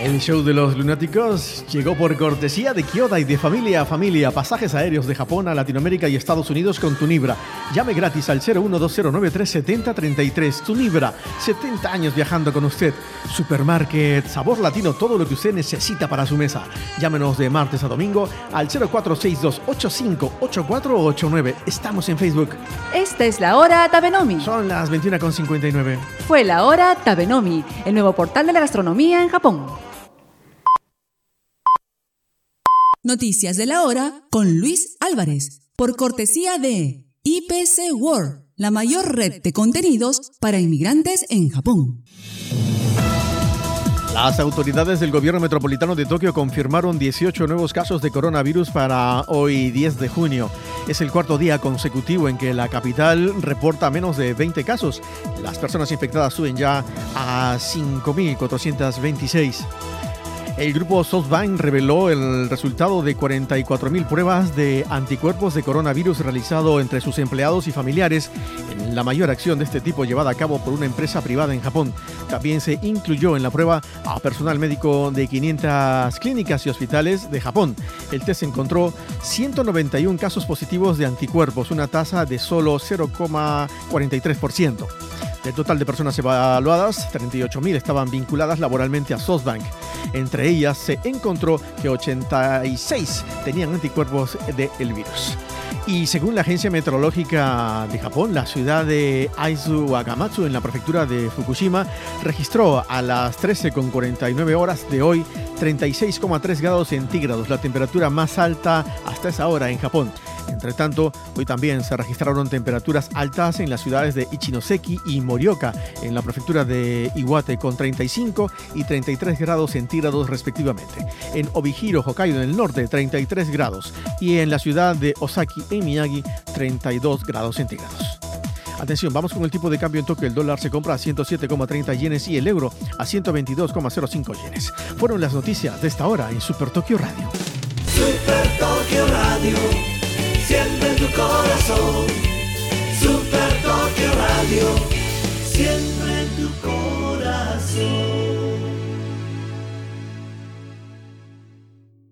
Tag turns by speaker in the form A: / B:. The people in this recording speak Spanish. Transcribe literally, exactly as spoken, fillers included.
A: El show de los lunáticos llegó por cortesía de Kyoda y de familia a familia. Pasajes aéreos de Japón a Latinoamérica y Estados Unidos con Tunibra. Llame gratis al cero uno dos cero nueve tres siete cero tres tres. Tunibra, setenta años viajando con usted. Supermarket, sabor latino, todo lo que usted necesita para su mesa. Llámenos de martes a domingo al cero cuatro seis dos ocho cinco ocho cuatro ocho nueve. Estamos en Facebook.
B: Esta es la hora Tabenomi.
A: Son las veintiuna con cincuenta y nueve.
B: Fue la hora Tabenomi, el nuevo portal de la gastronomía en Japón.
C: Noticias de la hora con Luis Álvarez, por cortesía de I P C World, la mayor red de contenidos para inmigrantes en Japón.
A: Las autoridades del gobierno metropolitano de Tokio confirmaron dieciocho nuevos casos de coronavirus para hoy diez de junio. Es el cuarto día consecutivo en que la capital reporta menos de veinte casos. Las personas infectadas suben ya a cinco mil cuatrocientos veintiséis. El grupo SoftBank reveló el resultado de cuarenta y cuatro mil pruebas de anticuerpos de coronavirus realizado entre sus empleados y familiares en la mayor acción de este tipo llevada a cabo por una empresa privada en Japón. También se incluyó en la prueba a personal médico de quinientas clínicas y hospitales de Japón. El test encontró ciento noventa y uno casos positivos de anticuerpos, una tasa de solo cero coma cuarenta y tres por ciento. Del total de personas evaluadas, treinta y ocho mil estaban vinculadas laboralmente a SoftBank. Entre ellas se encontró que ochenta y seis tenían anticuerpos del virus. Y según la agencia meteorológica de Japón, la ciudad de Aizu Wakamatsu, en la prefectura de Fukushima, registró a las trece con cuarenta y nueve horas de hoy treinta y seis coma tres grados centígrados, la temperatura más alta hasta esa hora en Japón. Entre tanto, hoy también se registraron temperaturas altas en las ciudades de Ichinoseki y Morioka, en la prefectura de Iwate, con treinta y cinco y treinta y tres grados centígrados respectivamente. En Obihiro, Hokkaido, en el norte, treinta y tres grados. Y en la ciudad de Osaki, en Miyagi, treinta y dos grados centígrados. Atención, vamos con el tipo de cambio en Tokio. El dólar se compra a ciento siete coma treinta yenes y el euro a ciento veintidós coma cero cinco yenes. Fueron las noticias de esta hora en Super Tokio Radio.
D: Super Tokio Radio, siempre en tu corazón.